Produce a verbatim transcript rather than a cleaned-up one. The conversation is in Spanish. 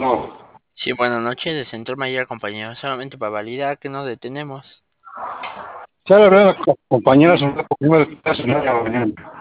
No. Sí, buenas noches, de Centro Mayor, compañero. Solamente para validar que no detenemos. Ya le hablé a la co- compañera sobre la primera clase de la mañana.